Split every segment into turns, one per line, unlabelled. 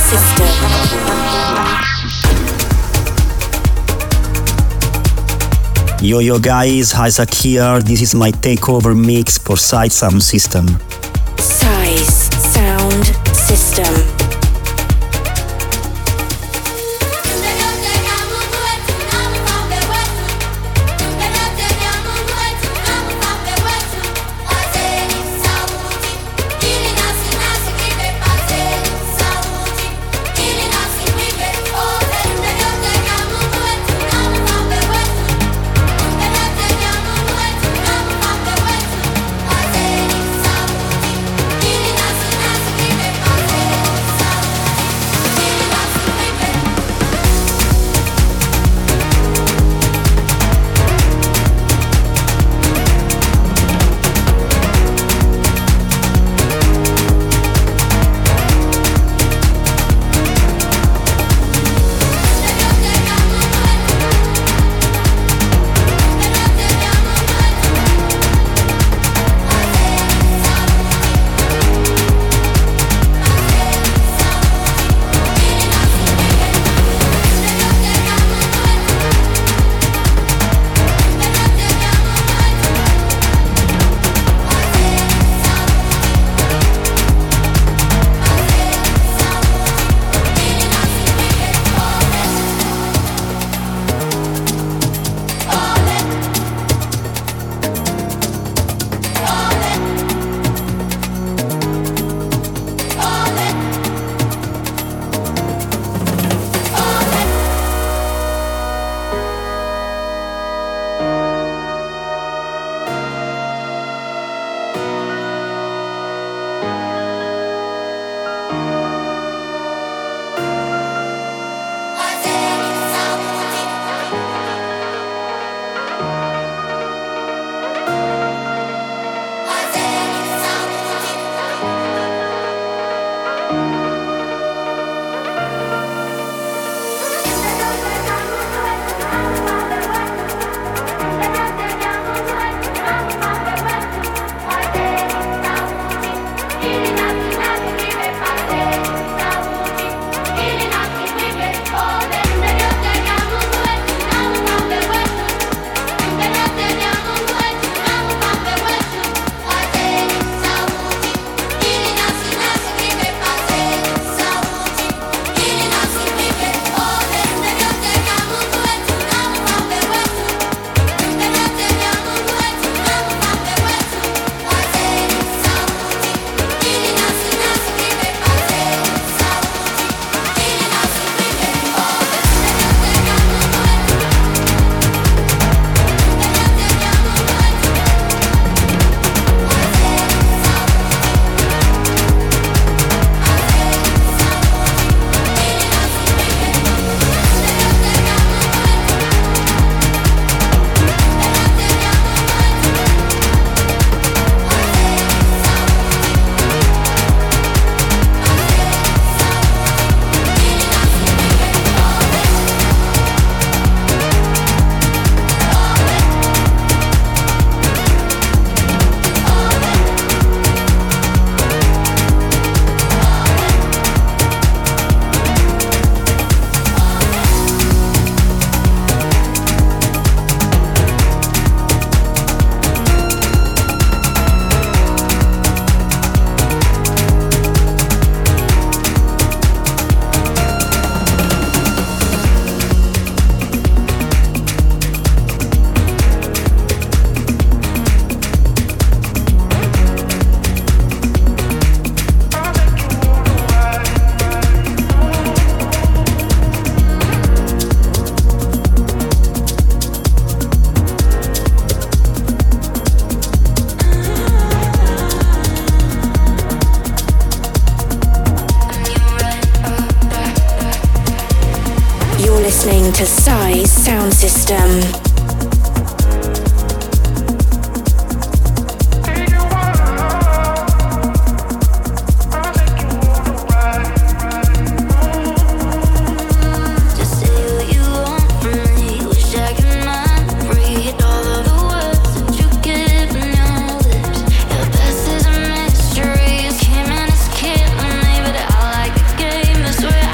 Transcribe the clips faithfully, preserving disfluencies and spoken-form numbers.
Yo yo guys, Isaac here. This is my takeover mix for Size Sound System.
Size Sound System. listening to Size Sound System.
This way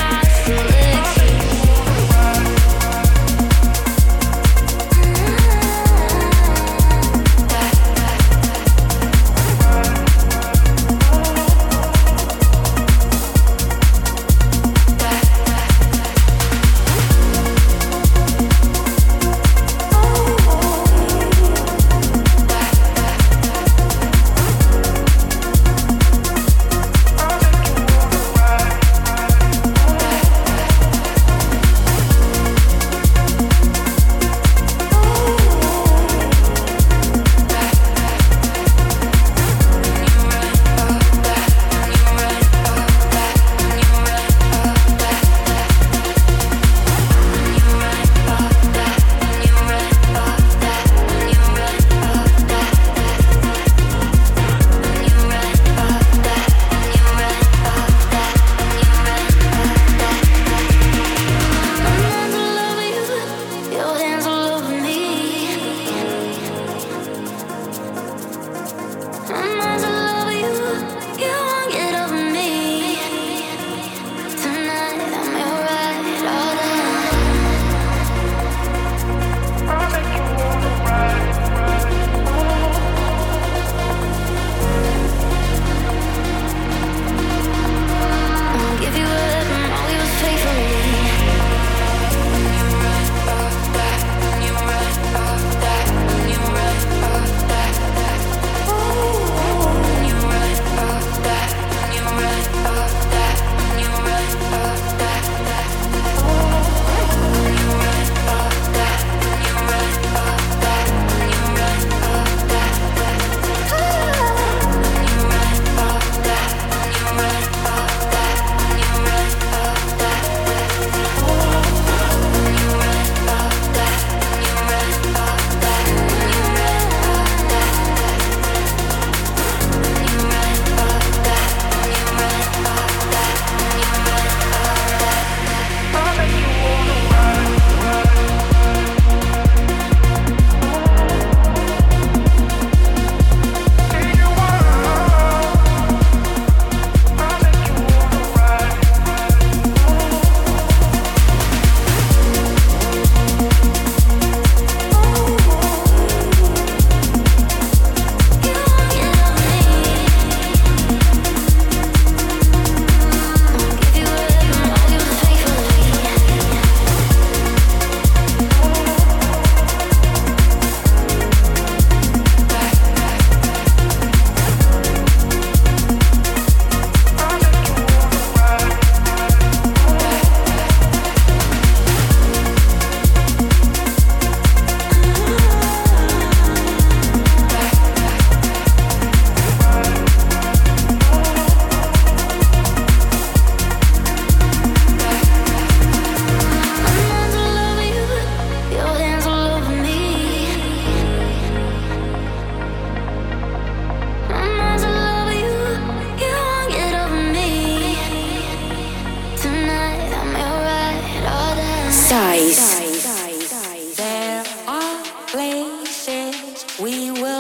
Size.
There are places we will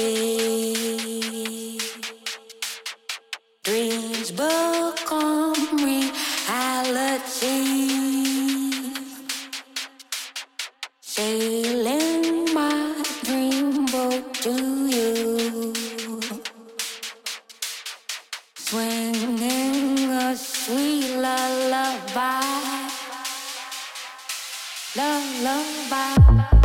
see. Dreams become reality. Sailing my dream boat to you. Swinging a sweet lullaby. Lullaby.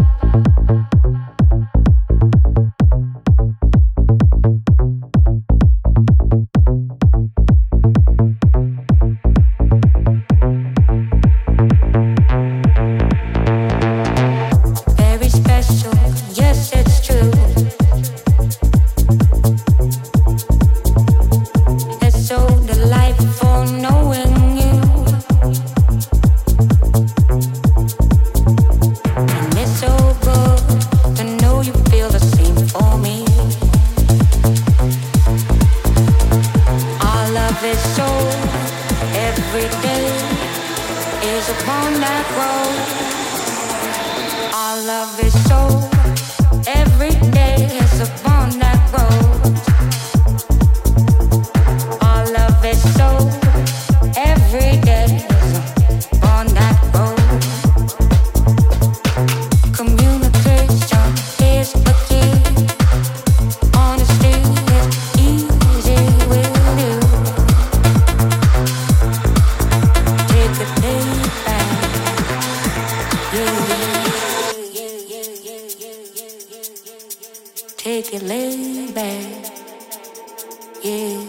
Take it laid back, yeah.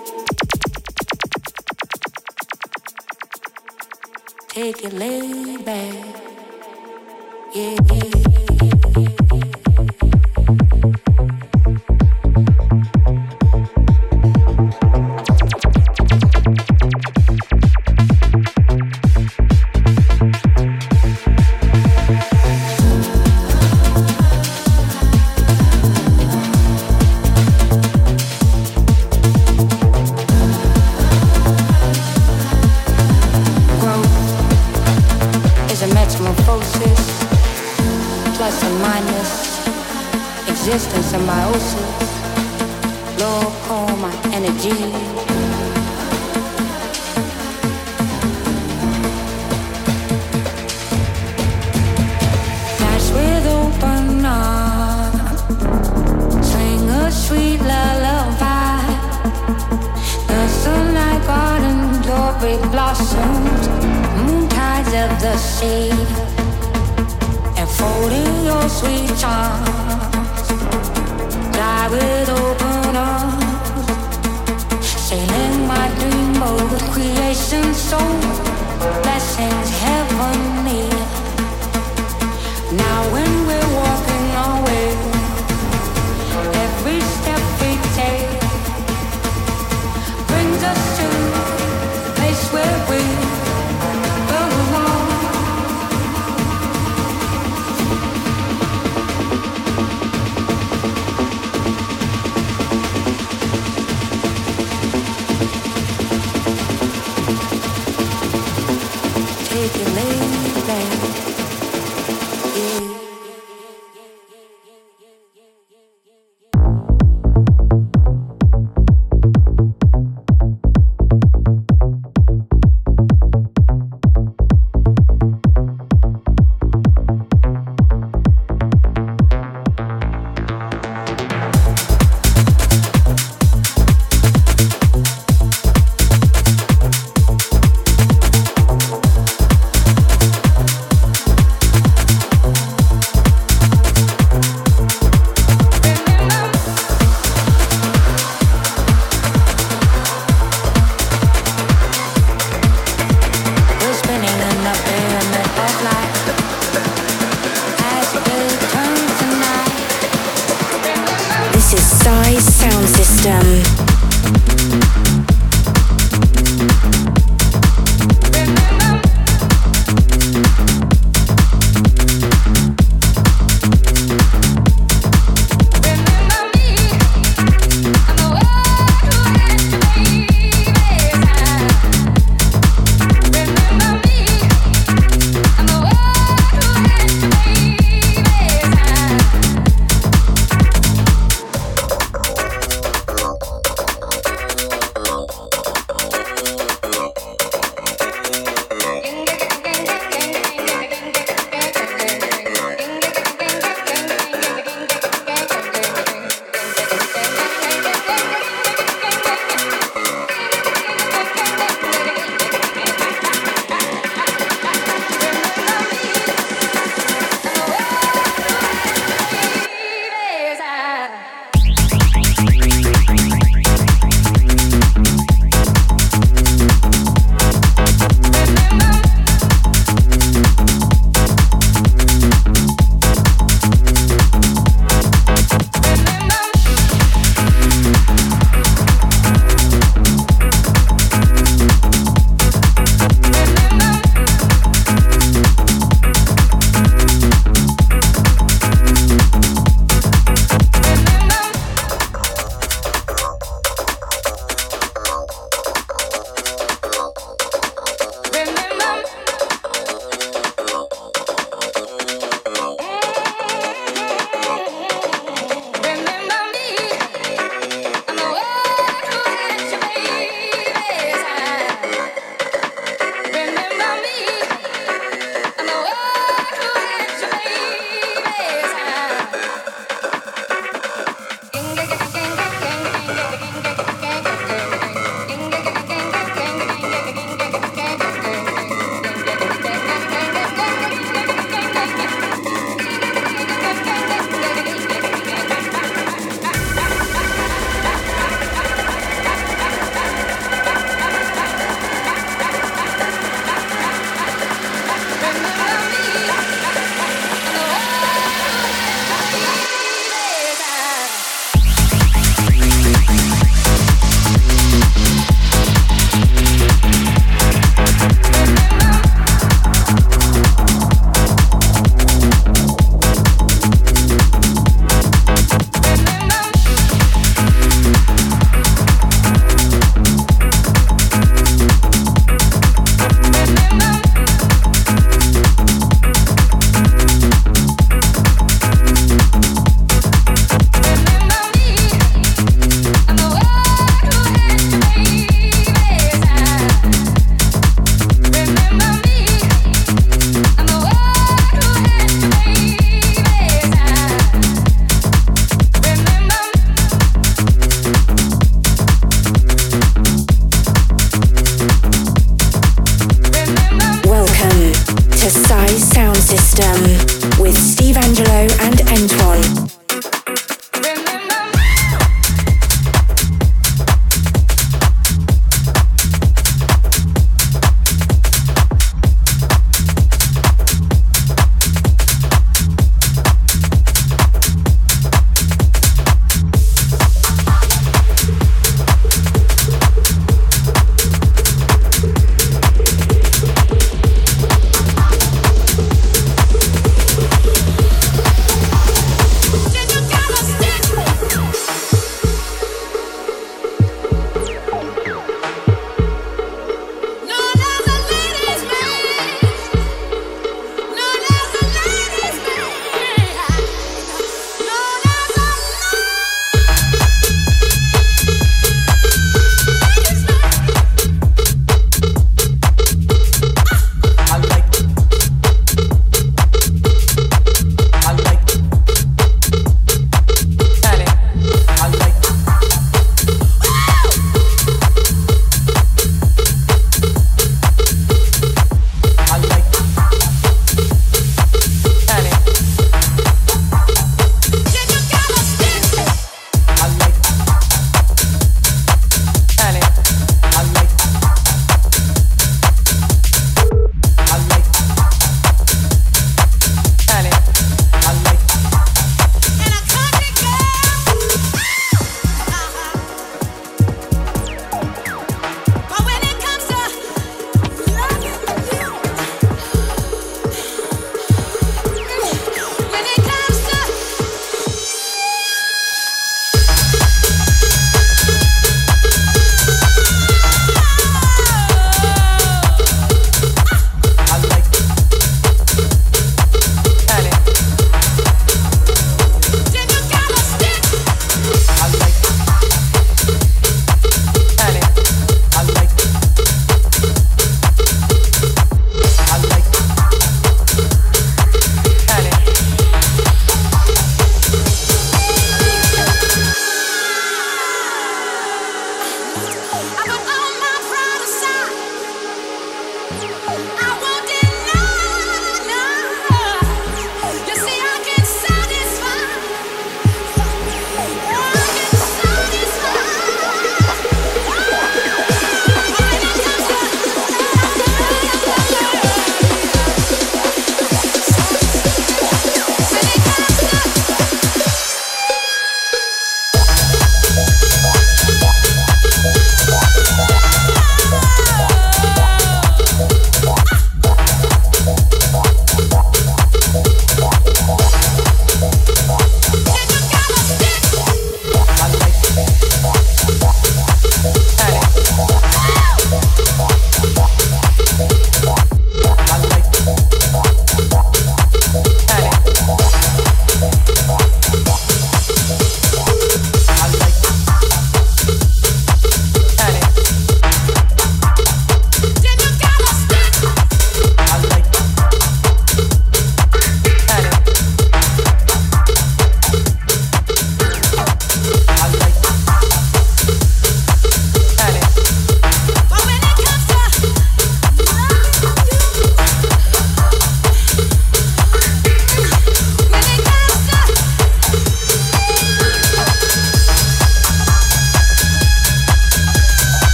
Take it laid back, yeah. Existence symbiosis, low coma energy. Flash with open arms, swing a sweet lullaby. The sunlight garden, glory blossoms, moon tides of the sea, enfolding your sweet charms. Fly with open arms, sailing my dream boat, creation soul, blessings heavenly. Now when we're walking our way, every step we take brings us to the place where we belong. Take it laid back, yeah.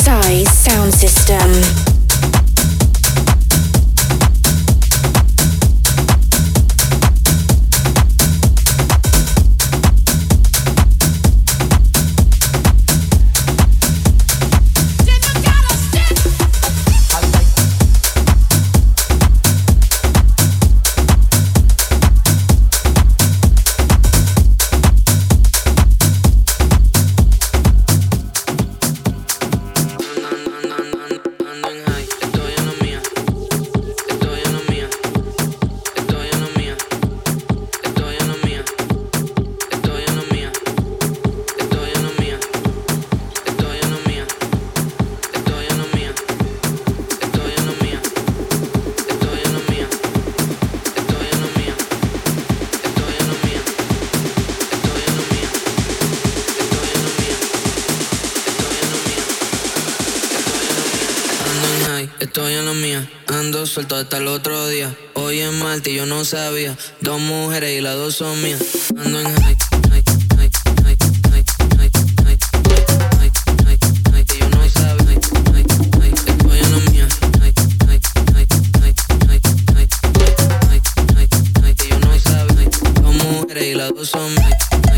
Size Sound System.
Estoy en la mía, ando suelto hasta el otro día. Hoy es martes y yo no sabía. Dos mujeres y las dos son mías. Ando en high, high, high, high, high, high, high, high, high, high, que yo no sabía. High, high, high, estoy en la mía. High, high, high, high, high, high, high, high, high, que yo no sabía. Dos mujeres y las dos son mías.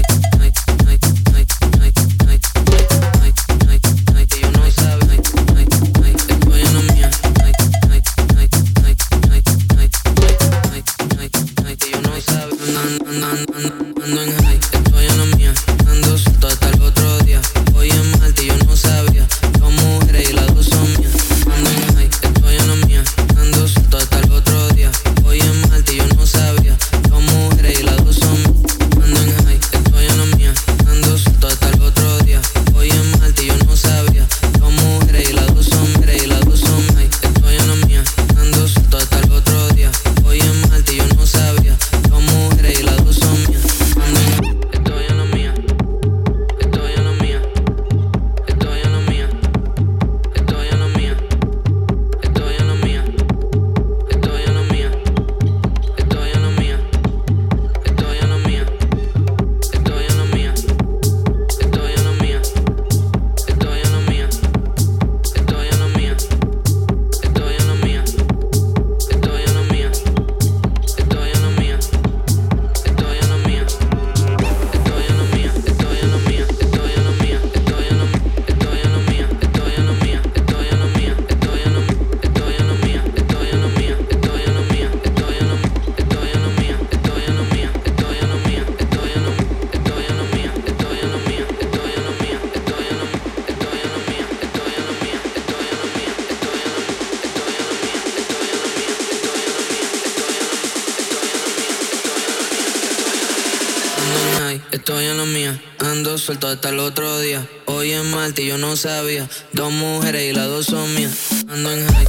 Estoy en la mía, ando suelto hasta el otro día. Hoy es martes y yo no sabía. Dos mujeres y las dos son mías. Ando en high.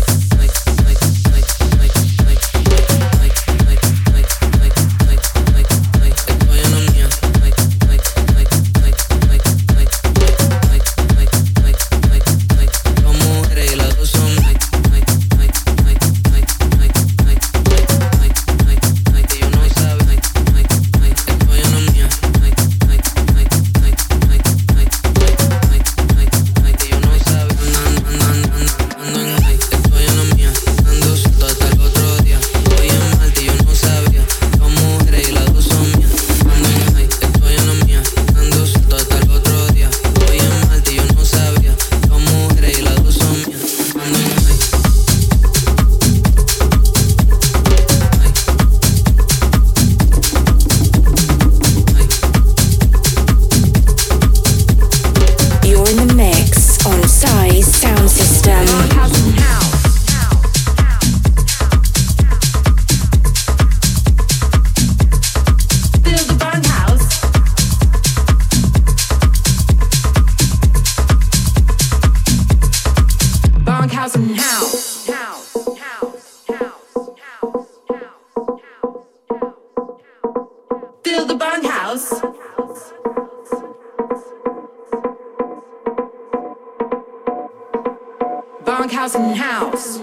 Bunkhouse in house.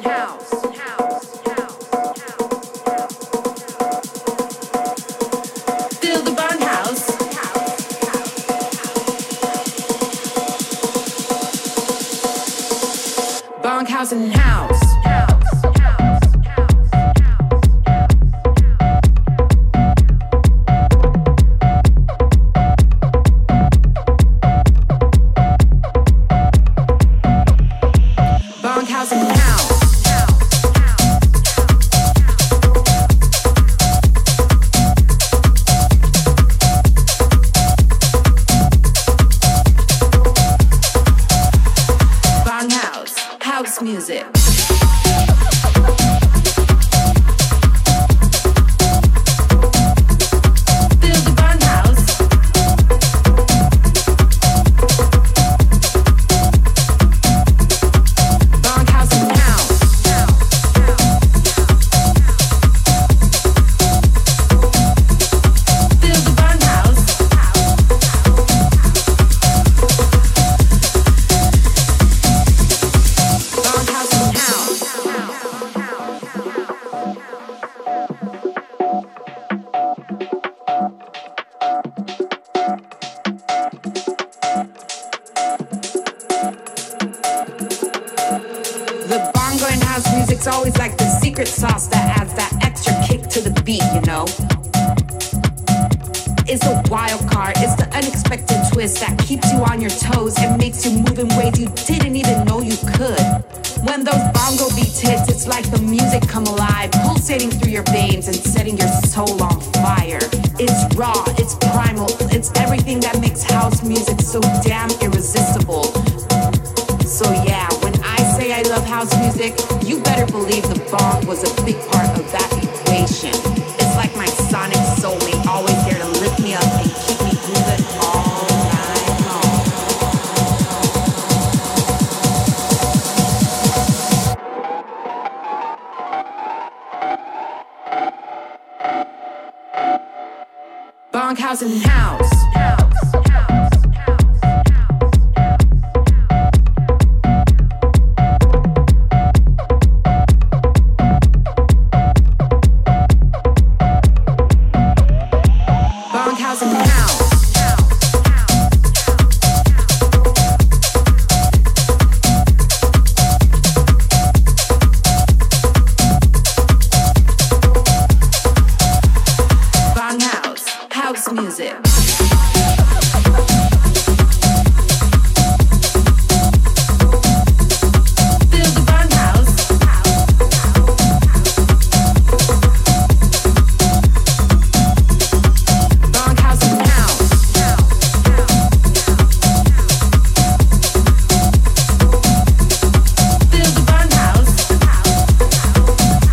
Feel the bunkhouse.
secret sauce that adds that extra kick to the beat, you know? It's a wild card, it's the unexpected twist that keeps you on your toes and makes you move in ways you didn't even know you could. When those bongo beats hit, it's like the music come alive, pulsating through your veins and setting your soul on fire. It's raw, it's primal, it's everything that makes house music so damn irresistible. So yeah, when I say I love house music, you better believe the bong was a big part of that equation. It's like my sonic soulmate, always there to lift me up and keep me moving all night long. Bong house in house. Music.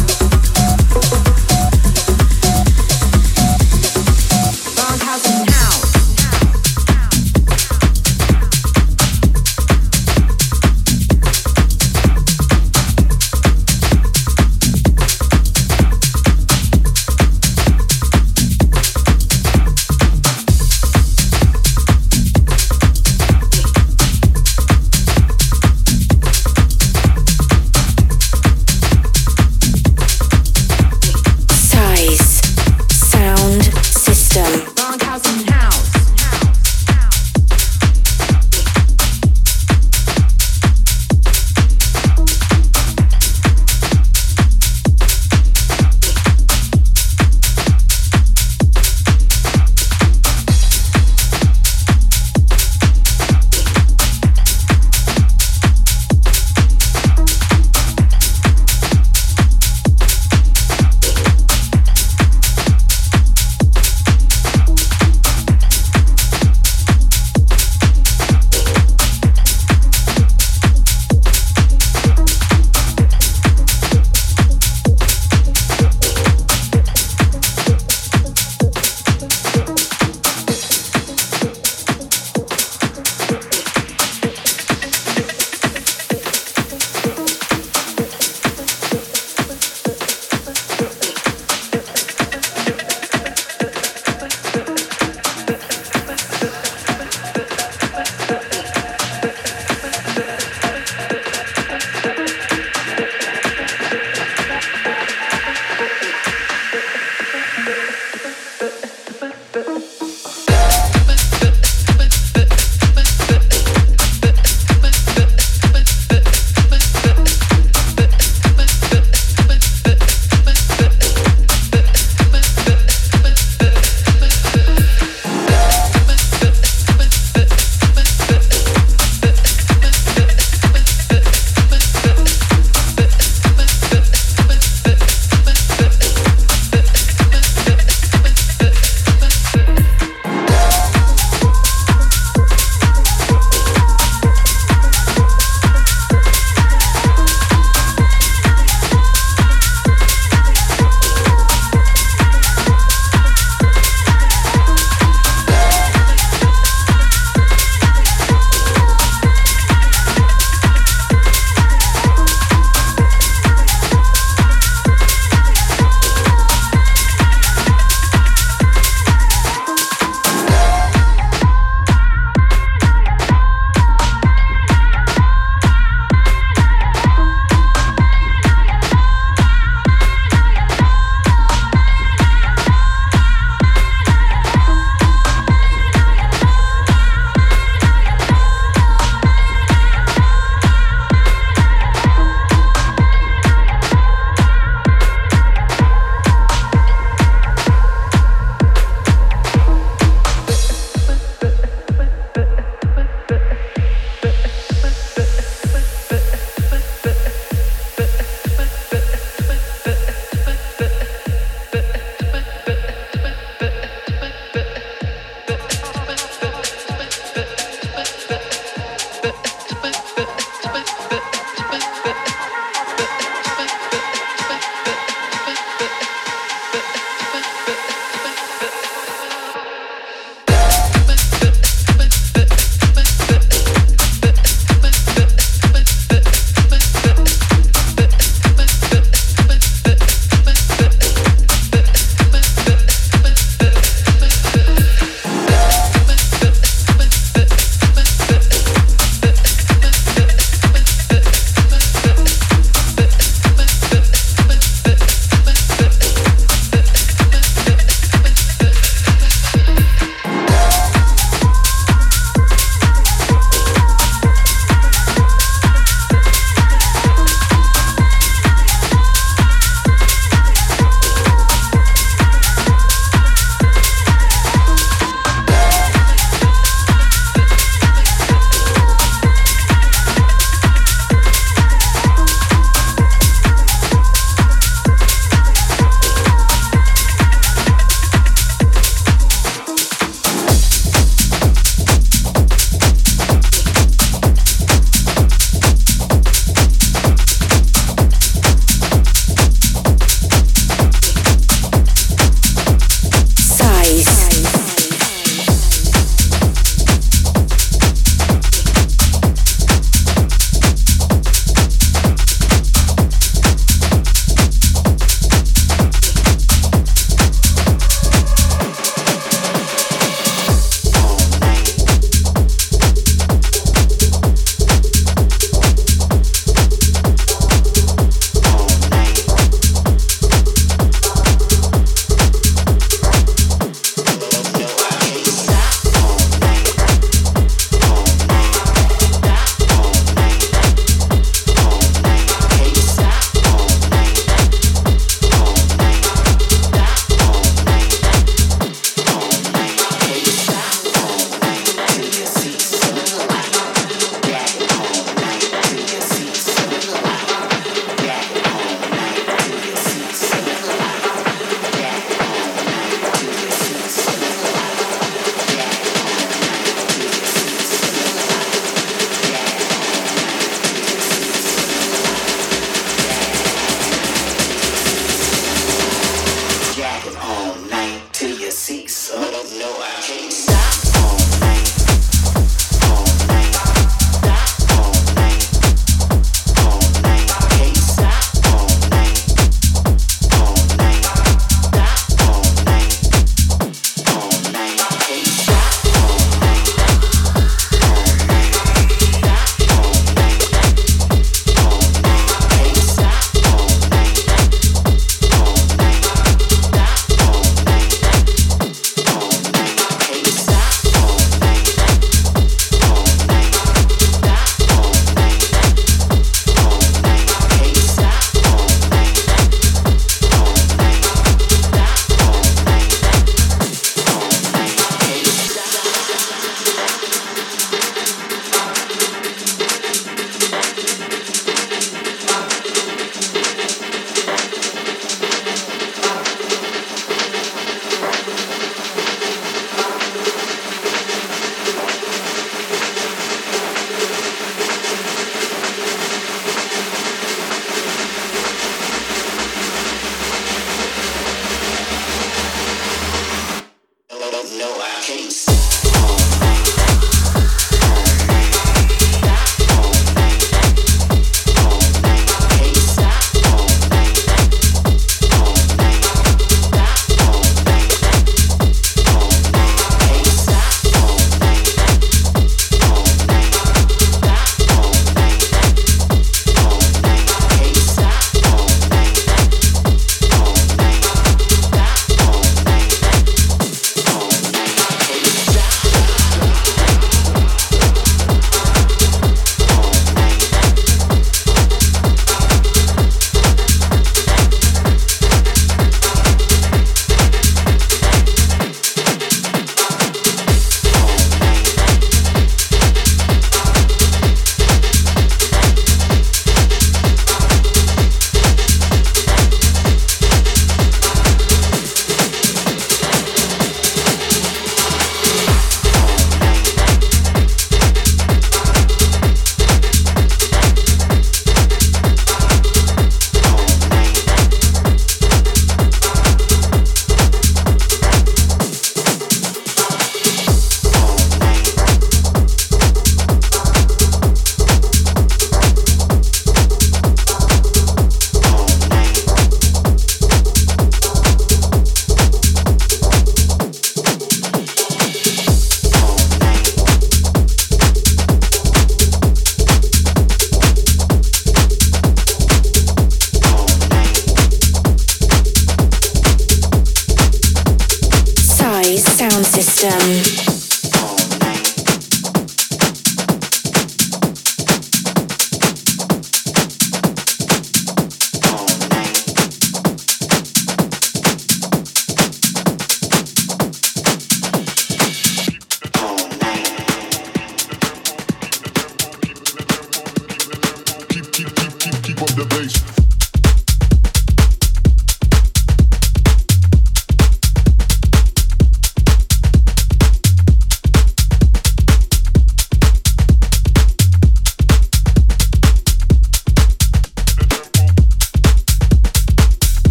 House.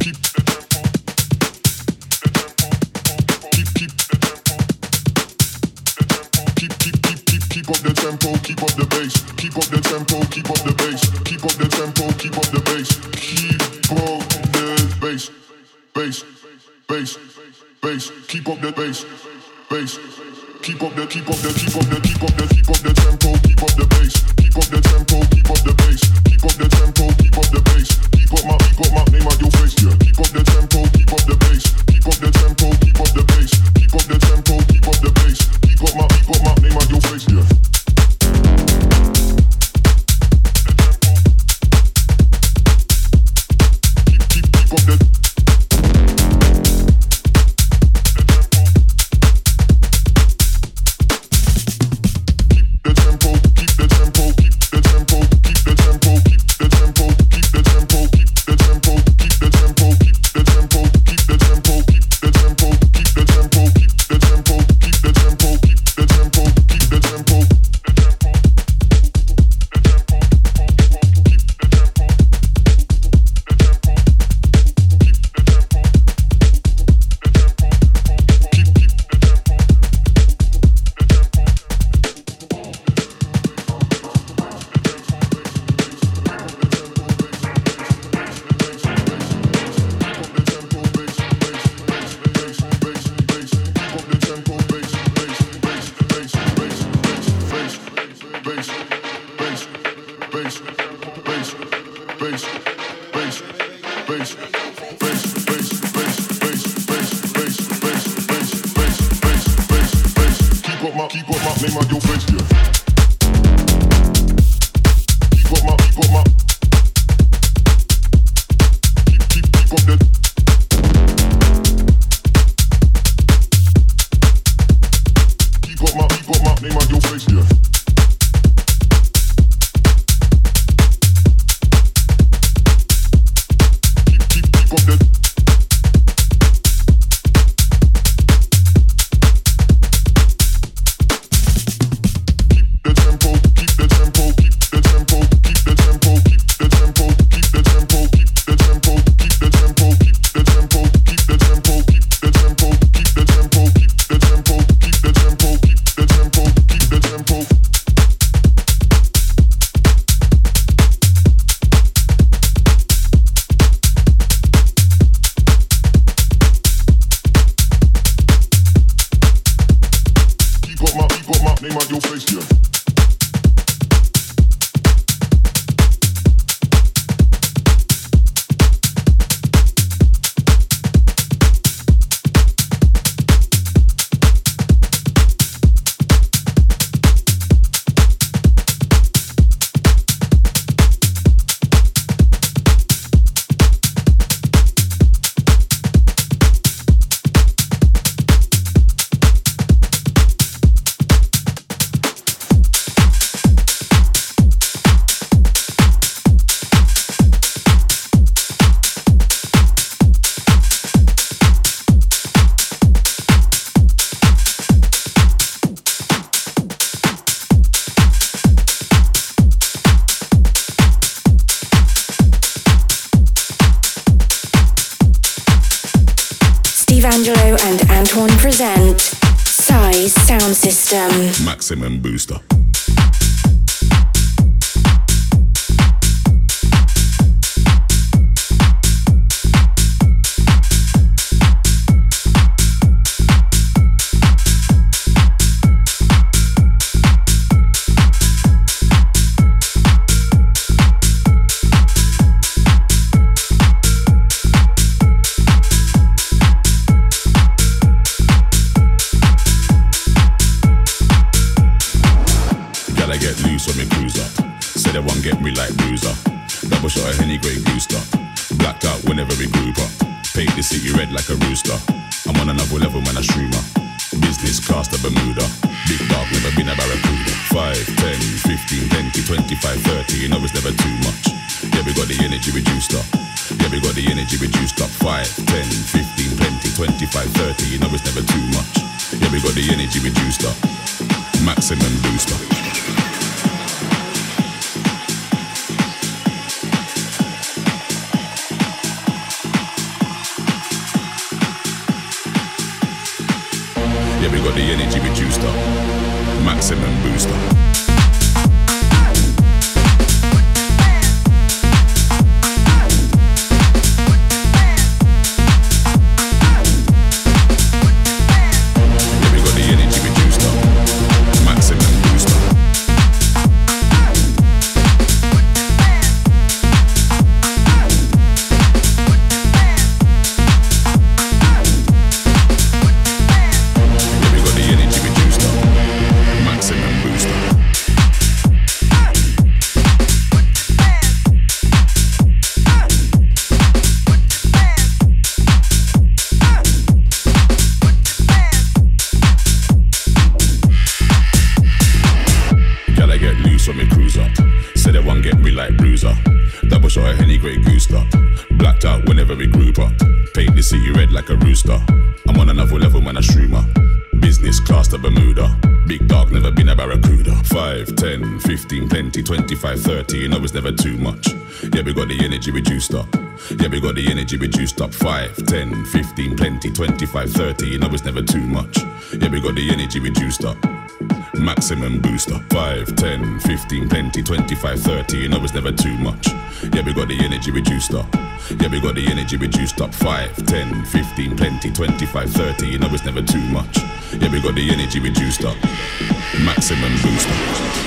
Angelo and Antoine present Size Sound System.
Maximum Booster.
Like a rooster, I'm on another level, man, a streamer. Business class to Bermuda. Big dog, never been a barracuda. five, ten, fifteen, twenty, twenty-five, thirty, you know it's never too much. Yeah, we got the energy reduced up. Yeah, we got the energy reduced up. five, ten, fifteen, twenty, twenty-five, thirty, you know it's never too much. Yeah, we got the energy reduced up. Maximum booster. Yeah, we got the energy reducer, maximum booster. twenty-five, thirty, you know it's never too much. Yeah, we got the energy reduced up. Yeah, we got the energy reduced up. five, ten, fifteen, plenty, twenty-five, thirty, you know it's never too much. Yeah, we got the energy reduced up. Maximum booster. five, ten, fifteen, plenty, twenty-five, thirty, you know it's never too much. Yeah, we got the energy reduced up. Yeah, we got the energy reduced up. five, ten, fifteen, plenty, twenty-five, thirty, you know it's never too much. Yeah, we got the energy reduced up. Maximum booster.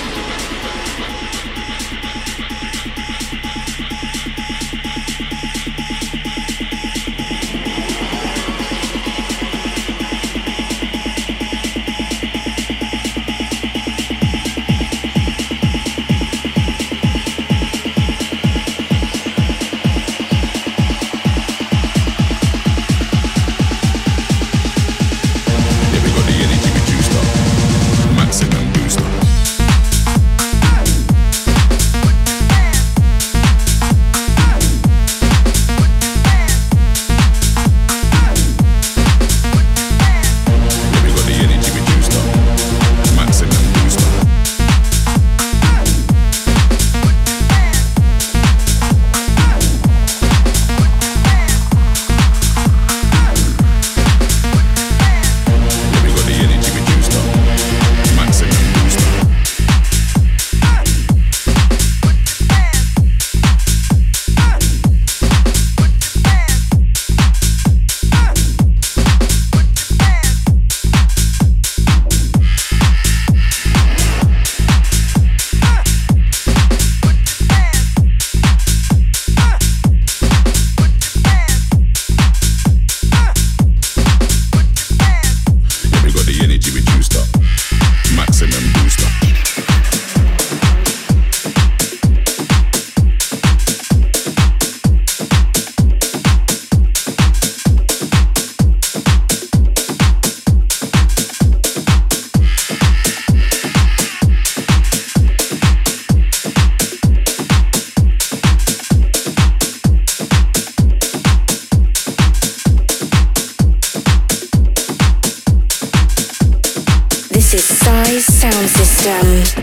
Sound System.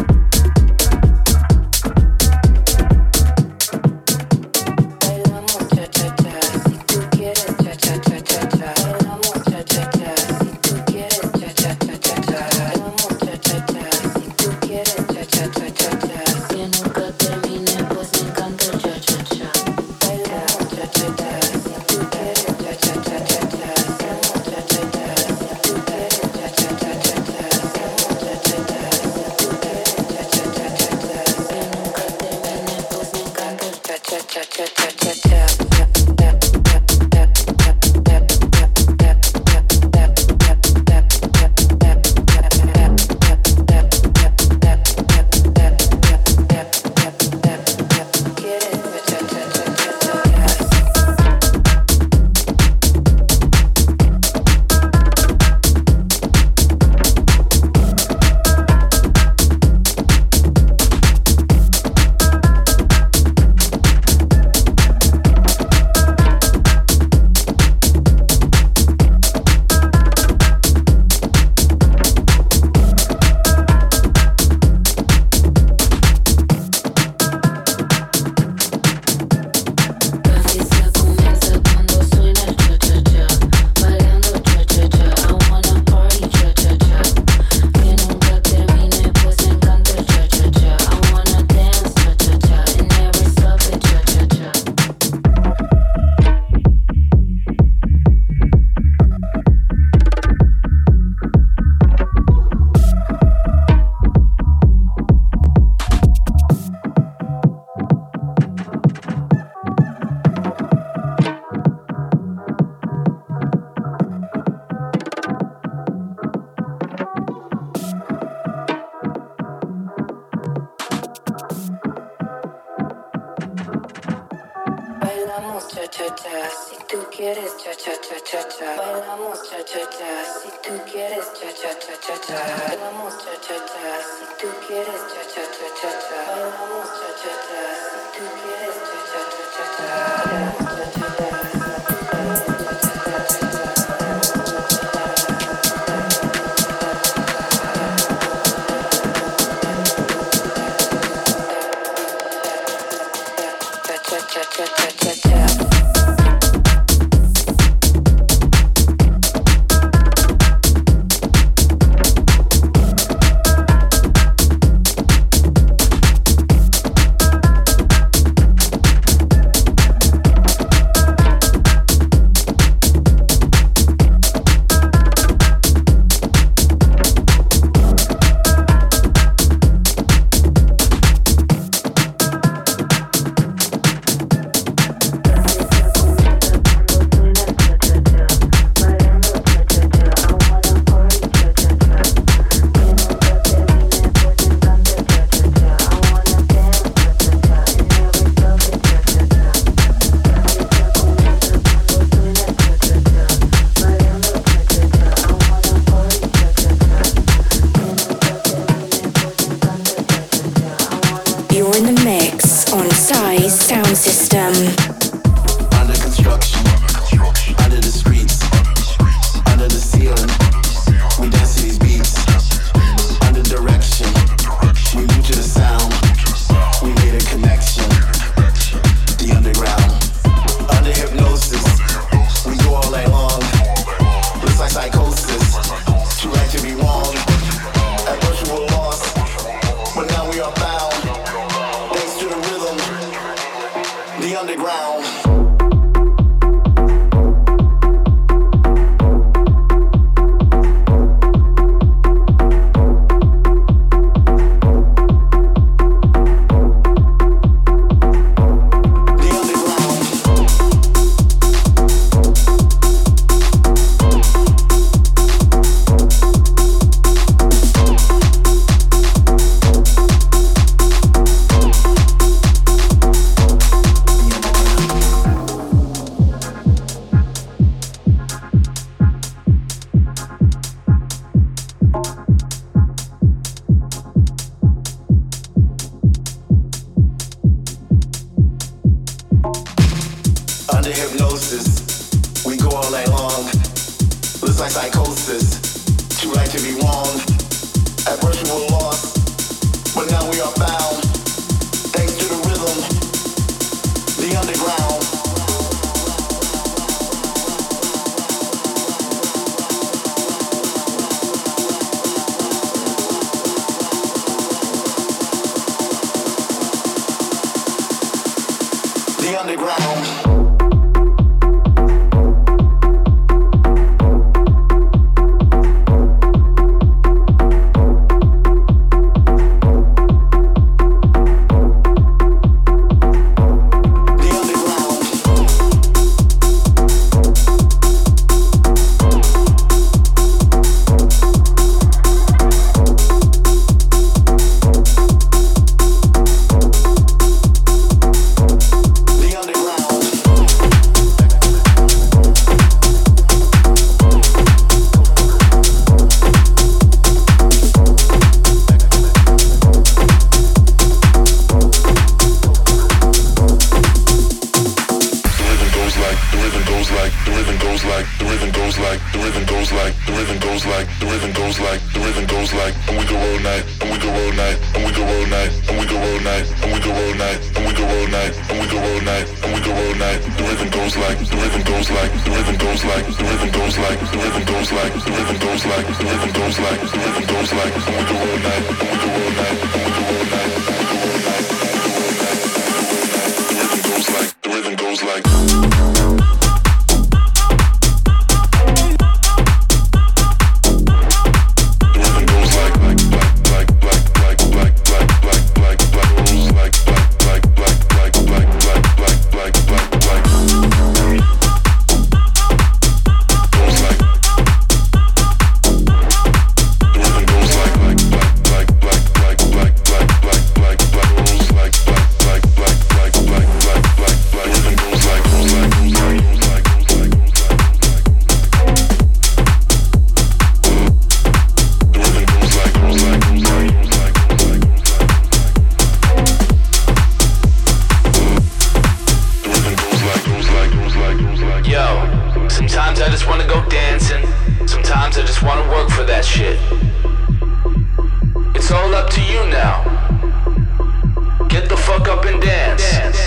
Bailamos
cha, si tú quieres cha cha cha cha cha, bailamos cha cha cha, si tú quieres cha cha cha cha cha, bailamos cha cha cha, si tú quieres cha cha cha cha cha, bailamos cha cha cha, si tú quieres cha cha cha cha cha, bailamos cha cha cha. Cha cha cha cha cha.
Goes like just wanna work for that shit. It's all up to you now. Get the fuck up and dance.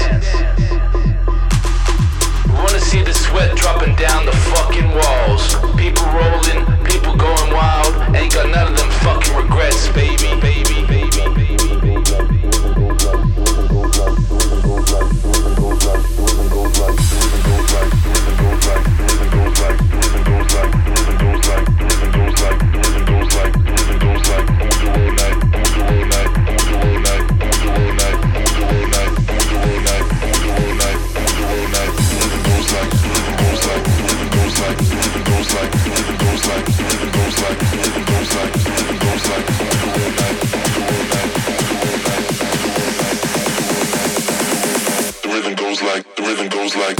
We wanna see the sweat dropping down the fucking walls. People rolling, people going wild. Ain't got none of them fucking regrets, baby, baby, baby, baby, baby.
The rhythm goes like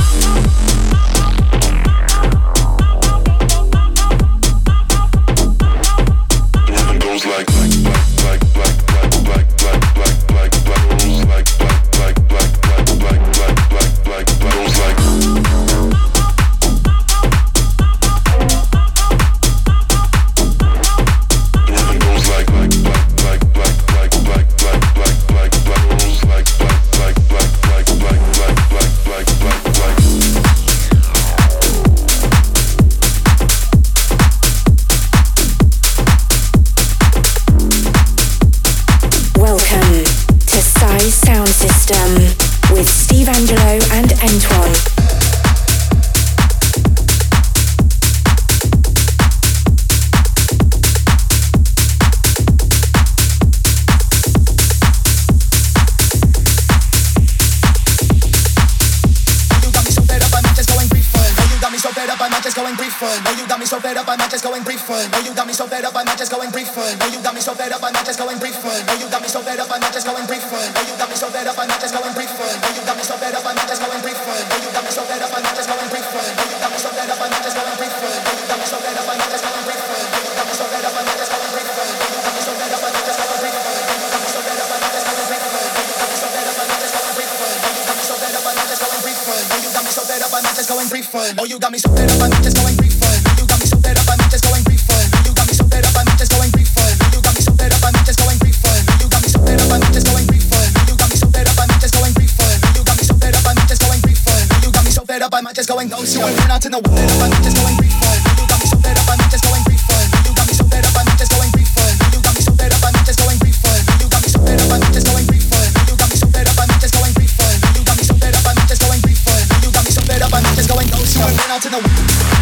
oh you got me so fed up, I'm not just going brief fun. You got me so fed up, I'm not just going brief fun. You got me so fed up, I'm not just going brief fun. You got me so fed up, I'm not just going brief fun. You got me so fed up, I'm not just going brief fun. You got me so fed up, I'm not just going brief fun. You got me so fed up, I'm not just going brief fun. You got me so fed up, I'm not just going ghost. You ain't out to no one, I'm not just going brief fun. You got me so fed up, I'm not just going brief fun. You got me so fed up, I'm not just going brief fun. You got me so fed up, I'm not just going brief fun. You got me so fed up, I'm not just going brief fun. You got me so fed up, I'm not just going brief fun. You got me so fed up, I'm not just going brief fun. You got me so fed up, I'm not just going ghost. You ain't out to no one.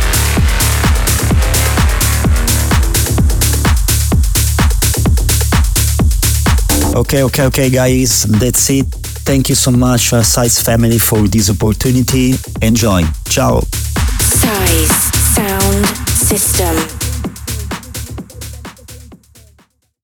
Okay, okay, okay, guys, that's it. Thank you so much, uh, Size family, for this opportunity. Enjoy. Ciao.
Size Sound System.